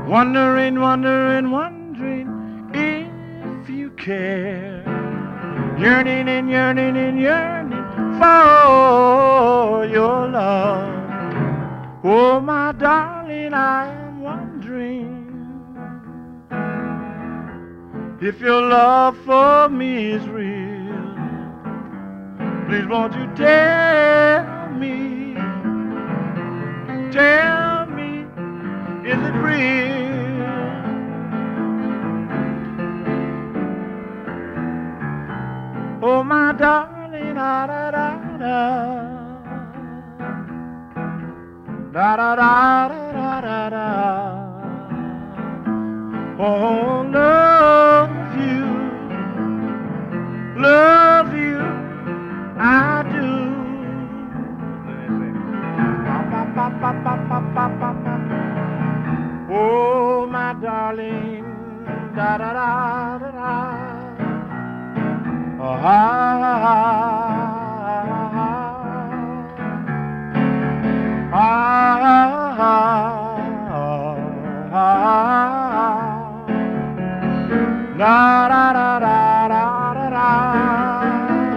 Wondering, wondering, wondering if you care. Yearning and yearning and yearning for your love. Oh, my darling, I am wondering if your love for me is real. Please won't you tell me, is it real? Oh, my darling, da da da da, da da da da da da. Oh, love you, I do. Oh, my darling, da da da da da. Oh, da da da da da da.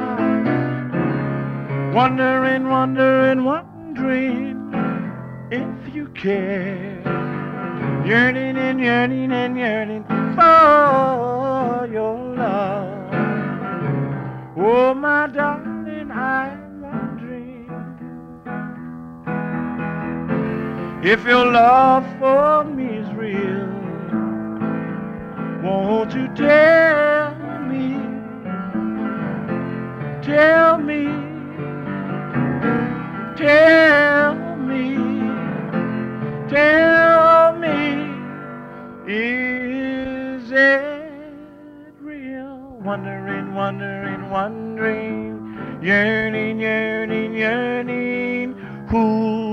Wondering, wondering, wondering if you care. Yearning and yearning and yearning for your love. Oh, my darling, I'm wondering if your love for me is real. Won't you tell me, tell me, tell me, tell me, is it real? Wondering, wondering, wondering, yearning, yearning, yearning, who